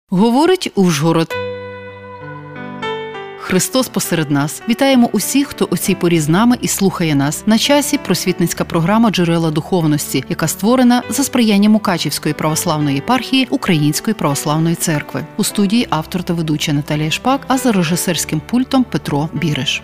Говорить Ужгород. Христос посеред нас. Вітаємо усіх, хто о цій порі з нами і слухає нас. На часі просвітницька програма «Джерела духовності», яка створена за сприяння Мукачівської православної єпархії Української православної церкви. У студії автор та ведуча Наталія Шпак, а за режисерським пультом Петро Біриш.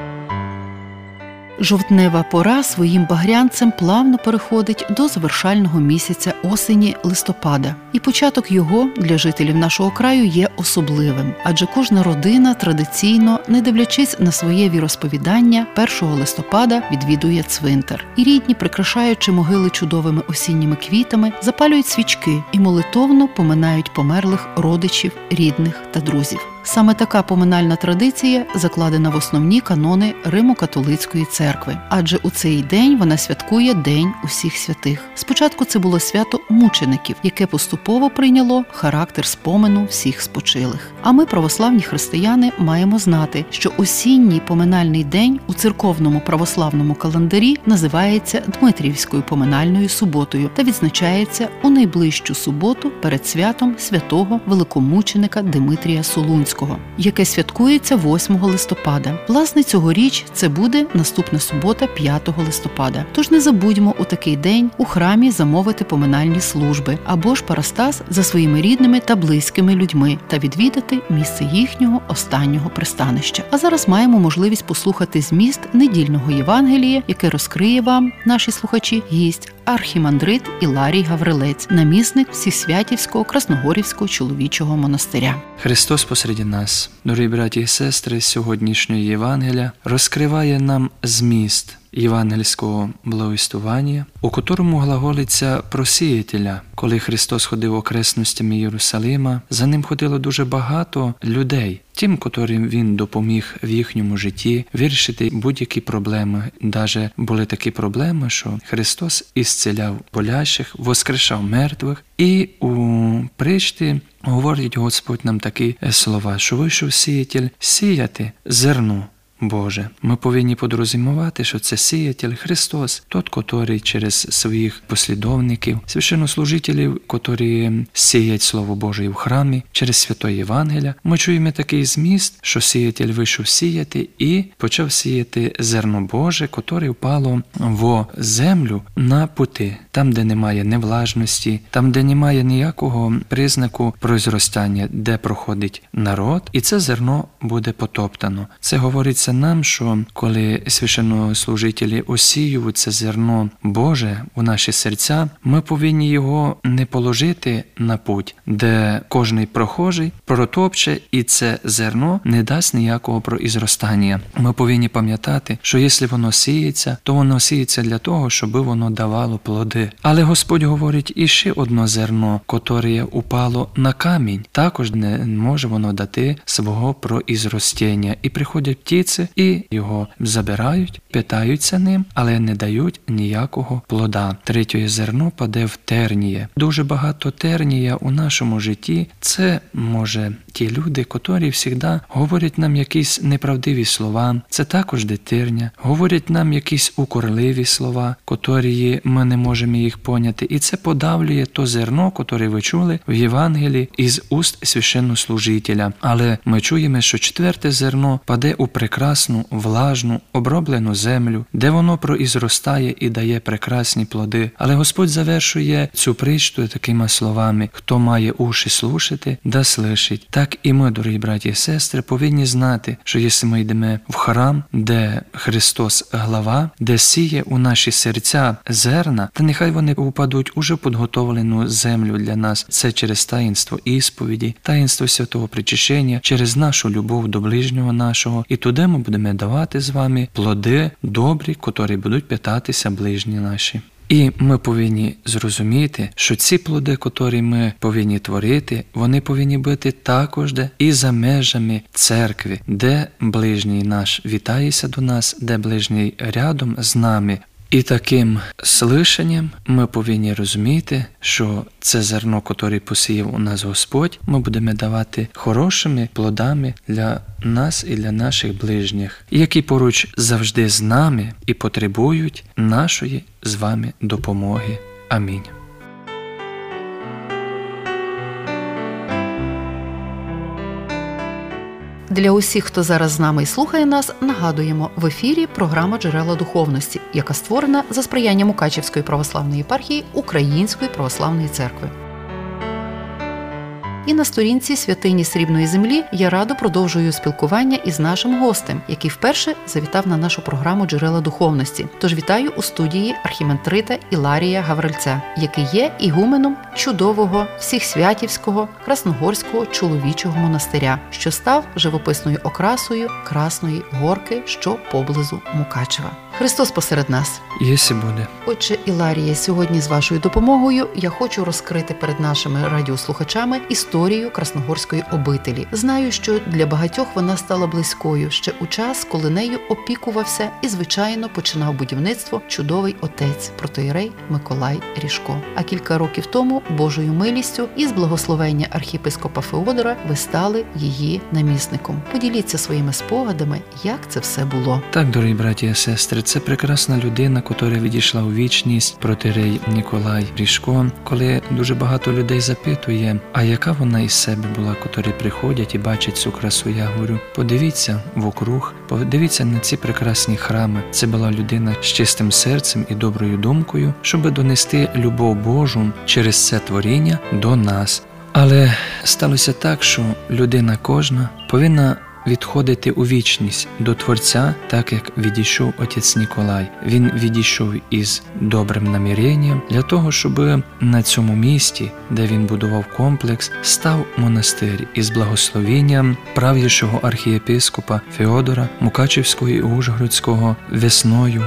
Жовтнева пора своїм багрянцем плавно переходить до завершального місяця осені листопада. І початок його для жителів нашого краю є особливим, адже кожна родина традиційно, не дивлячись на своє віросповідання, 1 листопада відвідує цвинтар. І рідні, прикрашаючи могили чудовими осінніми квітами, запалюють свічки і молитовно поминають померлих родичів, рідних та друзів. Саме така поминальна традиція закладена в основні канони Римо-католицької церкви, адже у цей день вона святкує День усіх святих. Спочатку це було свято мучеників, яке поступово прийняло характер спомину всіх спочилих. А ми, православні християни, маємо знати, що осінній поминальний день у церковному православному календарі називається Дмитрівською поминальною суботою та відзначається у найближчу суботу перед святом святого великомученика Димитрія Солунського, яке святкується 8 листопада. Власне, цьогоріч це буде наступна субота 5 листопада. Тож не забудьмо у такий день у храмі замовити поминальні служби або ж парастас за своїми рідними та близькими людьми та відвідати місце їхнього останнього пристанища. А зараз маємо можливість послухати зміст недільного Євангелія, яке розкриє вам, наші слухачі, гість архімандрит Іларій Гаврилець, намісник Всесвятівського Красногорівського чоловічого монастиря. Христос посеред нас, дорогі браті і сестри, сьогоднішнього Євангелія розкриває нам зміст євангельського благовістування, у котрому глаголиться про сіятеля. Коли Христос ходив окресностями Єрусалима, за ним ходило дуже багато людей, тим, котрим він допоміг в їхньому житті вирішити будь-які проблеми. Даже були такі проблеми, що Христос ісцеляв болящих, воскрешав мертвих. І у притчі говорить Господь нам такі слова, що вийшов сіятель сіяти зерно Боже. Ми повинні подрозумівати, що це сіятель Христос, тот, котрий через своїх послідовників, священнослужителів, котрі сіять Слово Боже в храмі, через Святе Євангелія, ми чуємо такий зміст, що сіятель вийшов сіяти і почав сіяти зерно Боже, котре впало в землю на пути, там, де немає невлажності, там, де немає ніякого признаку прозростання, де проходить народ, і це зерно буде потоптано. Це говориться нам, що коли священнослужителі осіюють це зерно Боже у наші серця, ми повинні його не положити на путь, де кожний прохожий протопче, і це зерно не дасть ніякого произростання. Ми повинні пам'ятати, що якщо воно сіється, то воно сіється для того, щоб воно давало плоди. Але Господь говорить і ще одне зерно, котре упало на камінь. Також не може воно дати свого произростення. І приходять птиці, і його забирають, питаються ним, але не дають ніякого плода. Третє зерно паде в терніє. Дуже багато тернія у нашому житті – це, може, ті люди, котрі завжди говорять нам якісь неправдиві слова. Це також терня. Говорять нам якісь укорливі слова, котрі ми не можемо їх поняти. І це подавлює то зерно, котре ви чули в Євангелії із уст священнослужителя. Але ми чуємо, що четверте зерно паде у прекрасну, влажну, оброблену землю, де воно произростає і дає прекрасні плоди. Але Господь завершує цю притчу такими словами: «Хто має уші слушати, да слышить». Так і ми, дорогі браті і сестри, повинні знати, що якщо ми йдемо в храм, де Христос глава, де сіє у наші серця зерна, то нехай вони упадуть уже в підготовлену землю для нас. Це через таїнство ісповіді, таїнство святого причащення, через нашу любов до ближнього нашого. І туди ми будемо давати з вами плоди добрі, котрі будуть питатися ближні наші. І ми повинні зрозуміти, що ці плоди, котрі ми повинні творити, вони повинні бути також і за межами церкви, де ближній наш вітається до нас, де ближній рядом з нами. І таким слишанням ми повинні розуміти, що це зерно, котре посіяв у нас Господь, ми будемо давати хорошими плодами для нас і для наших ближніх, які поруч завжди з нами і потребують нашої з вами допомоги. Амінь. Для усіх, хто зараз з нами і слухає нас, нагадуємо, в ефірі програма «Джерела духовності», яка створена за сприяння Мукачівської православної єпархії Української православної церкви. І на сторінці «Святині Срібної землі» я радо продовжую спілкування із нашим гостем, який вперше завітав на нашу програму «Джерела духовності». Тож вітаю у студії архімандрита Іларія Гаврильця, який є ігуменом чудового Всіх-Святівського Красногорського чоловічого монастиря, що став живописною окрасою Красної Горки, що поблизу Мукачева. Христос посеред нас. Єсі буде. Отже, Іларія, сьогодні з вашою допомогою я хочу розкрити перед нашими радіослухачами історію Красногорської обителі. Знаю, що для багатьох вона стала близькою ще у час, коли нею опікувався і, звичайно, починав будівництво чудовий отець, протоієрей Миколай Ріжко. А кілька років тому, Божою милістю і з благословення архієпископа Феодора, ви стали її намісником. Поділіться своїми спогадами, як це все було. Так, дорогі браті і сестри, це прекрасна людина, яка відійшла у вічність, протоієрей Миколай Ріжко. Коли дуже багато людей запитує, а яка вона із себе була, котрі приходять і бачать цю красу, я говорю, подивіться вокруг, подивіться на ці прекрасні храми. Це була людина з чистим серцем і доброю думкою, щоб донести любов Божу через це творіння до нас. Але сталося так, що людина кожна повинна відходити у вічність до Творця, так як відійшов отець Ніколай. Він відійшов із добрим наміренням для того, щоб на цьому місці, де він будував комплекс, став монастир із благословенням правішого архієпископа Феодора Мукачівського і Ужгородського. Весною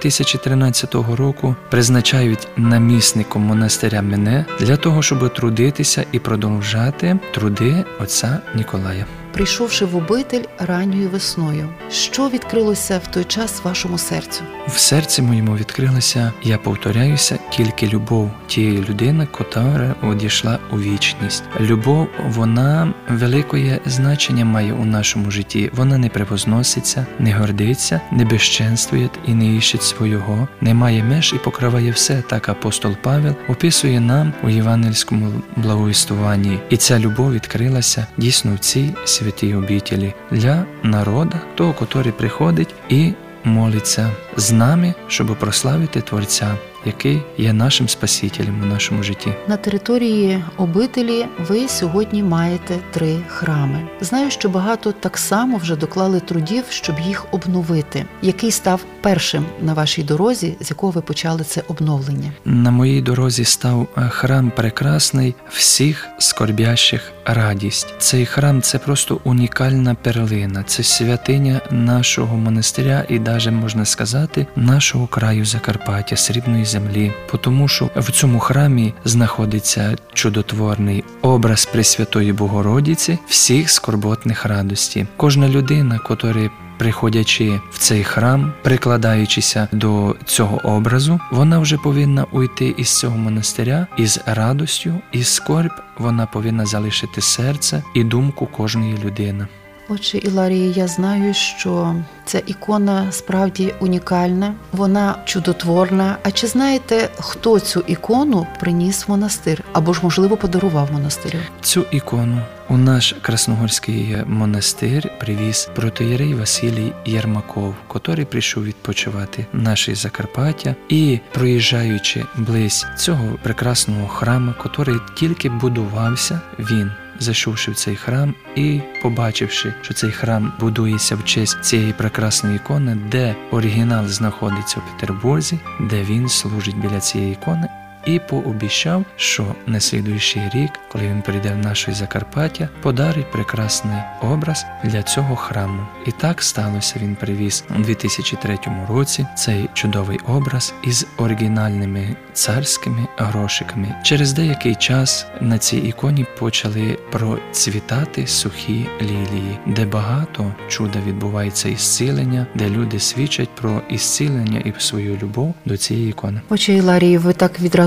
2013 року призначають намісником монастиря мене для того, щоб трудитися і продовжати труди отця Ніколая. Прийшовши в обитель ранньою весною, що відкрилося в той час вашому серцю? В серці моєму відкрилася, я повторяюся, тільки любов тієї людини, котра одійшла у вічність. Любов, вона велике значення має у нашому житті. Вона не превозноситься, не гордиться, не безчинствує і не іщить свого, не має меж і покриває все, так апостол Павел описує нам у євангельському благовістуванні. І ця любов відкрилася дійсно в цій святій обітелі для народу, того, котрий приходить і молиться з нами, щоб прославити Творця, який є нашим Спасителем у нашому житті. На території обителі ви сьогодні маєте 3 храми. Знаю, що багато так само вже доклали трудів, щоб їх обновити. Який став першим на вашій дорозі, з якого ви почали це обновлення? На моїй дорозі став храм прекрасний, всіх скорбящих радість. Цей храм – це просто унікальна перлина, це святиня нашого монастиря і навіть, можна сказати, нашого краю Закарпаття, Срібної землі. Тому що в цьому храмі знаходиться чудотворний образ Пресвятої Богородиці всіх скорботних радості. Кожна людина, котра приходячи в цей храм, прикладаючися до цього образу, вона вже повинна уйти із цього монастиря із радостю, із скорб, вона повинна залишити серце і думку кожної людини. Отже, Іларія, я знаю, що ця ікона справді унікальна, вона чудотворна. А чи знаєте, хто цю ікону приніс в монастир? Або ж, можливо, подарував монастирю? Цю ікону у наш Красногорський монастир привіз протоієрей Василій Єрмаков, котрий прийшов відпочивати в наше Закарпаття і, проїжджаючи близь цього прекрасного храму, котрий тільки будувався, він, зайшовши в цей храм і побачивши, що цей храм будується в честь цієї прекрасної ікони, де оригінал знаходиться у Петербурзі, де він служить біля цієї ікони, і пообіцяв, що на слідуючий рік, коли він прийде в наше Закарпаття, подарить прекрасний образ для цього храму. І так сталося, він привіз у 2003 році цей чудовий образ із оригінальними царськими грошиками. Через деякий час на цій іконі почали процвітати сухі лілії, де багато чуда відбувається ісцілення, де люди свідчать про ісцілення і свою любов до цієї ікони. Отже, Іларії, ви так відразу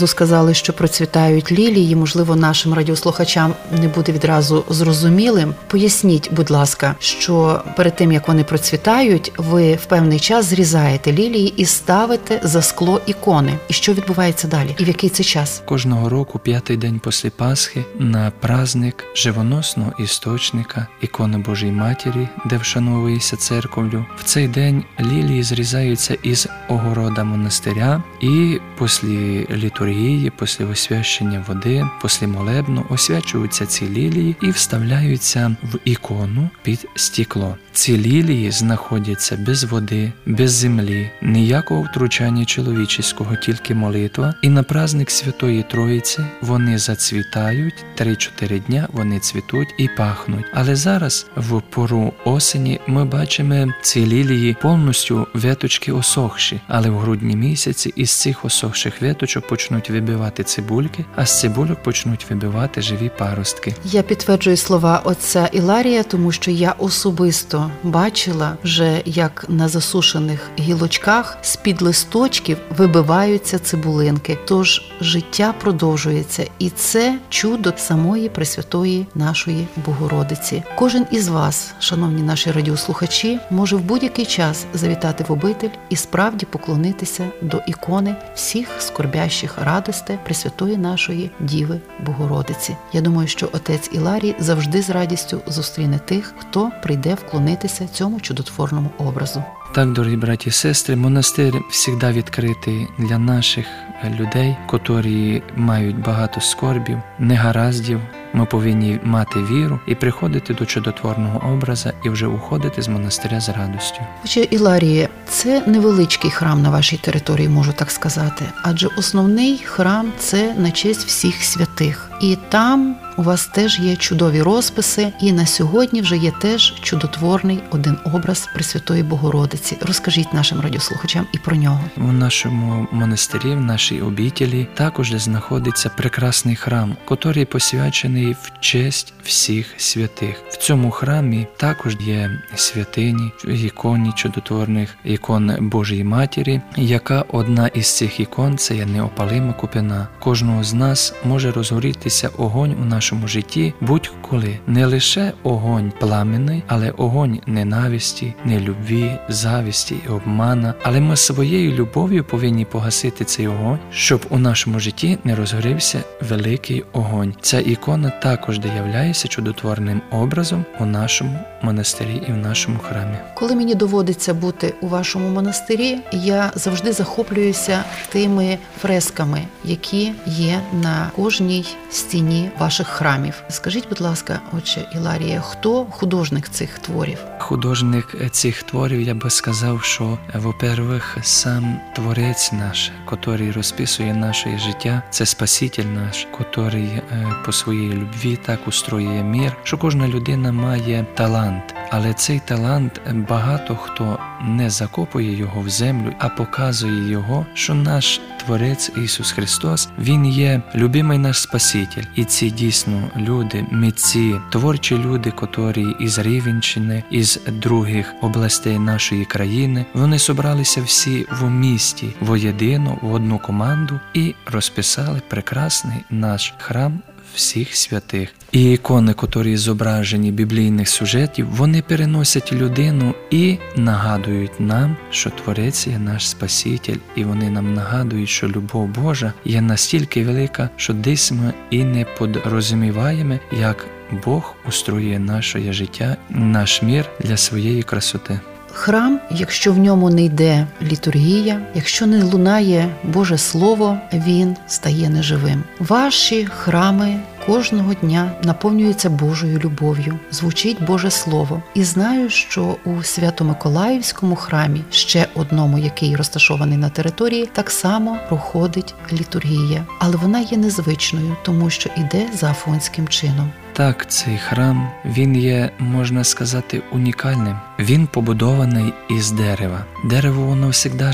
зразу сказали, що процвітають лілії, можливо, нашим радіослухачам не буде відразу зрозумілим. Поясніть, будь ласка, що перед тим, як вони процвітають, ви в певний час зрізаєте лілії і ставите за скло ікони. І що відбувається далі? І в який це час? Кожного року, 5-й день після Пасхи, на праздник живоносного істочника, ікони Божої Матері, де вшановується церков'ю, в цей день лілії зрізаються із огорода монастиря і після літургії, після освячення води, після молебну освячуються ці лілії і вставляються в ікону під стекло. Ці лілії знаходяться без води, без землі, ніякого втручання чоловічого, тільки молитва. І на праздник Святої Троїці вони зацвітають, 3-4 дня вони цвітуть і пахнуть. Але зараз, в пору осені, ми бачимо ці лілії повністю веточки осохші. Але в грудні місяці із цих осохших веточок почнуть вибивати цибульки, а з цибульок почнуть вибивати живі паростки. Я підтверджую слова отця Іларія, тому що я особисто бачила вже, як на засушених гілочках з-під листочків вибиваються цибулинки. Тож життя продовжується, і це чудо самої Пресвятої нашої Богородиці. Кожен із вас, шановні наші радіослухачі, може в будь-який час завітати в обитель і справді поклонитися до ікони всіх скорбящих радостей Пресвятої нашої Діви Богородиці. Я думаю, що отець Іларій завжди з радістю зустріне тих, хто прийде вклонитися цьому чудотворному образу. Так, дорогі браті і сестри, монастир завжди відкритий для наших людей, котрі мають багато скорбів, негараздів. Ми повинні мати віру і приходити до чудотворного образа і вже уходити з монастиря з радістю. Отче Іларіє, це невеличкий храм на вашій території, можу так сказати, адже основний храм – це на честь всіх святих. І там у вас теж є чудові розписи, і на сьогодні вже є теж чудотворний один образ Пресвятої Богородиці. Розкажіть нашим радіослухачам і про нього. У нашому монастирі, в нашій обітелі, також знаходиться прекрасний храм, який посвячений в честь всіх святих. В цьому храмі також є святині, ікони чудотворних, ікон Божої Матері, яка одна із цих ікон – це є неопалима купина. Кожного з нас може розгорітися огонь у нашому житті будь-коли. Не лише огонь пламенний, але огонь ненависті, нелюбві, завісті і обмана. Але ми своєю любов'ю повинні погасити цей огонь, щоб у нашому житті не розгорівся великий огонь. Ця ікона також являється чудотворним образом у нашому монастирі і в нашому храмі. Коли мені доводиться бути у вашому монастирі, я завжди захоплююся тими фресками, які є на кожній стіні ваших храмів. Скажіть, будь ласка, отче Іларіє, хто художник цих творів? Художник цих творів, я би сказав, що, во-первых, сам Творець наш, який розписує наше життя, це Спаситель наш, який по своїй любві так устроює мир, що кожна людина має талант. Але цей талант багато хто не закопує його в землю, а показує його, що наш Творець Ісус Христос, Він є любимий наш Спаситель. І ці дійсно люди, митці, творчі люди, котрі із Рівненщини, із других областей нашої країни, вони зібралися всі в місті воєдино, в одну команду і розписали прекрасний наш храм всіх святих. І ікони, котрі зображені біблійних сюжетів, вони переносять людину і нагадують нам, що Творець є наш Спаситель, і вони нам нагадують, що любов Божа є настільки велика, що десь ми і не порозуміваємо, як Бог устроює наше життя, наш мир для своєї красоти. Храм, якщо в ньому не йде літургія, якщо не лунає Боже Слово, він стає неживим. Ваші храми кожного дня наповнюються Божою любов'ю, звучить Боже Слово. І знаю, що у Свято-Миколаївському храмі, ще одному, який розташований на території, так само проходить літургія. Але вона є незвичною, тому що іде за афонським чином. Так, цей храм, він є, можна сказати, унікальним. Він побудований із дерева. Дерево, воно завжди живе.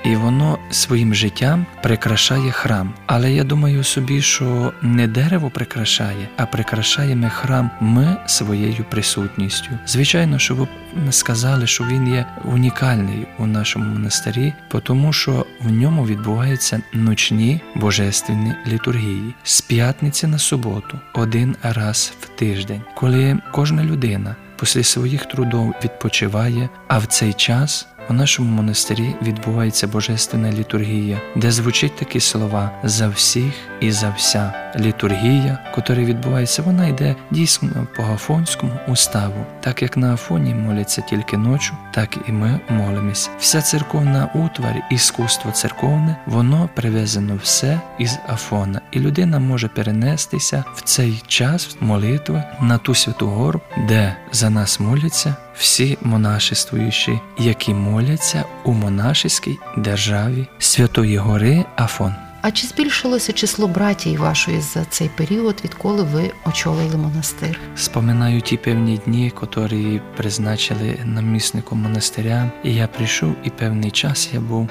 і воно своїм життям прикрашає храм. Але я думаю собі, що не дерево прикрашає, а прикрашаємо храм ми своєю присутністю. Звичайно, що ви сказали, що він є унікальний у нашому монастирі, тому що в ньому відбуваються ночні божественні літургії з п'ятниці на суботу, один раз в тиждень, коли кожна людина після своїх трудов відпочиває, а в цей час у нашому монастирі відбувається божественна літургія, де звучать такі слова «за всіх і за вся». Літургія, яка відбувається, вона йде дійсно по афонському уставу. Так як на Афоні моляться тільки ночі, так і ми молимось. Вся церковна утвар, іскусство церковне, воно привезено все із Афона. І людина може перенестися в цей час молитви на ту Святу Гору, де за нас моляться всі монашествуючі, які моляться у монашеській державі Святої Гори Афон. А чи збільшилося число братій вашої за цей період, відколи ви очолили монастир? Споминаю ті певні дні, які призначили намісником монастиря, і я прийшов, і певний час я був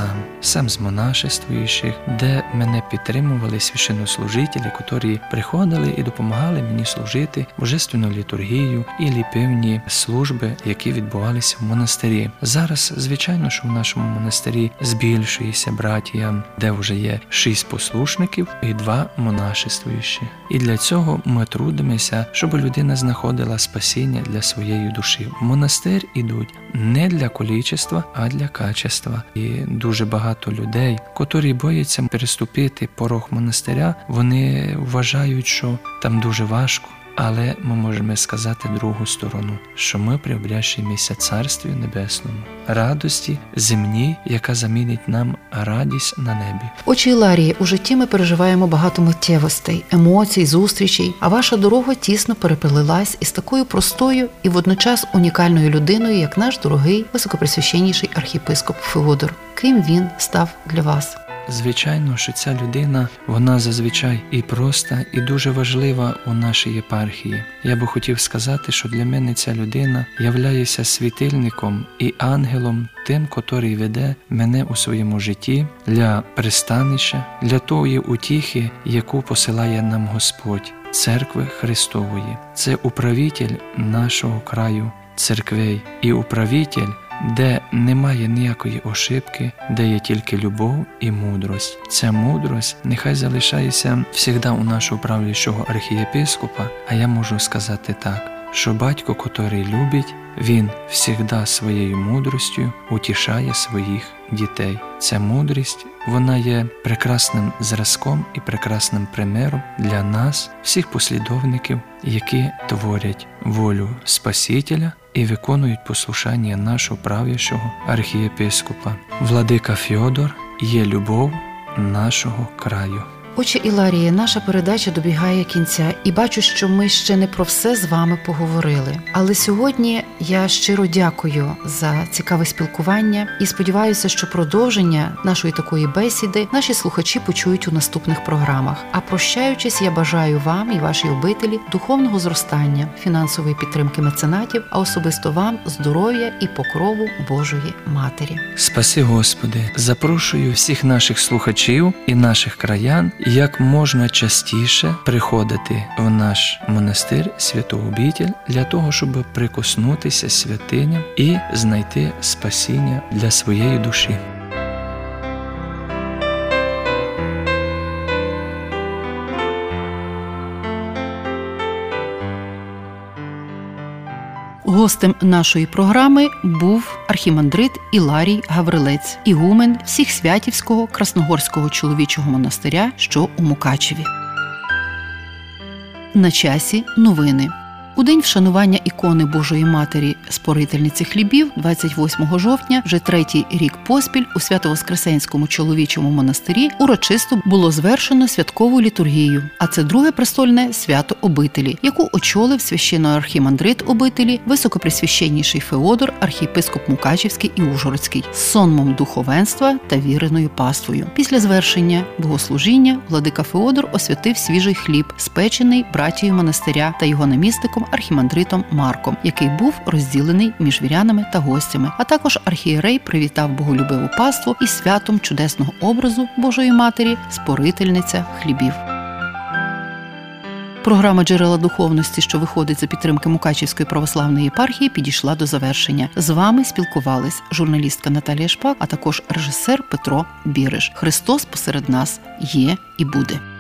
сам з монашествуючих, де мене підтримували священнослужителі, які приходили і допомагали мені служити божественну літургію і певні служби, які відбувалися в монастирі. Зараз, звичайно, що в нашому монастирі збільшується братія, де вже є 6 послушників і 2 монашествуючі. І для цього ми трудимося, щоб людина знаходила спасіння для своєї душі. В монастир ідуть не для количества, а для качества. І дуже багато людей, котрі бояться переступити порог монастиря, вони вважають, що там дуже важко. Але ми можемо сказати другу сторону, що ми приобрящаємося Царстві Небесному, радості земній, яка замінить нам радість на небі. Отче Іларіє, у житті ми переживаємо багато миттєвостей, емоцій, зустрічей, а ваша дорога тісно переплелась із такою простою і водночас унікальною людиною, як наш дорогий високопресвященніший архієпископ Феодор. Ким він став для вас? Звичайно, що ця людина, вона зазвичай і проста, і дуже важлива у нашій єпархії. Я би хотів сказати, що для мене ця людина являється світильником і ангелом тим, котрий веде мене у своєму житті для пристанища, для тої утіхи, яку посилає нам Господь, Церкви Христової. Це управитель нашого краю церквей і управитель, де немає ніякої ошибки, де є тільки любов і мудрость. Ця мудрость нехай залишається завжди у нашого правлячого архієпископа, а я можу сказати так, що батько, котрий любить, він завжди своєю мудростю утішає своїх дітей. Ця мудрість, вона є прекрасним зразком і прекрасним примером для нас, всіх послідовників, які творять волю Спасителя і виконують послушання нашого правлячого архієпископа. Владика Феодор є любов нашого краю. Отче Іларіє, наша передача добігає кінця, і бачу, що ми ще не про все з вами поговорили. Але сьогодні я щиро дякую за цікаве спілкування і сподіваюся, що продовження нашої такої бесіди наші слухачі почують у наступних програмах. А прощаючись, я бажаю вам і вашій обителі духовного зростання, фінансової підтримки меценатів, а особисто вам здоров'я і покрову Божої Матері. Спаси, Господи, запрошую всіх наших слухачів і наших краян як можна частіше приходити в наш монастир, святу обітель, для того, щоб прикоснутися святиням і знайти спасіння для своєї душі. Гостем нашої програми був архімандрит Іларій Гаврилець, ігумен Всіх-Святівського Красногорського чоловічого монастиря, що у Мукачеві. На часі новини. У день вшанування ікони Божої Матері Спорительниці хлібів 28 жовтня, вже третій рік поспіль, у Свято-Воскресенському чоловічому монастирі урочисто було звершено святкову літургію, а це друге престольне свято обителі, яку очолив священноархімандрит обителі, високопресвященніший Феодор, архієпископ Мукачівський і Ужгородський, з сонмом духовенства та віреною паствою. Після звершення богослужіння владика Феодор освятив свіжий хліб, спечений братією монастиря та його намісником священником архімандритом Марком, який був розділений між вірянами та гостями, а також архієрей привітав боголюбиву паству із святом чудесного образу Божої Матері, спорительниця хлібів. Програма «Джерела духовності», що виходить за підтримки Мукачівської православної єпархії, підійшла до завершення. З вами спілкувались журналістка Наталія Шпак, а також режисер Петро Біриш. Христос посеред нас є і буде.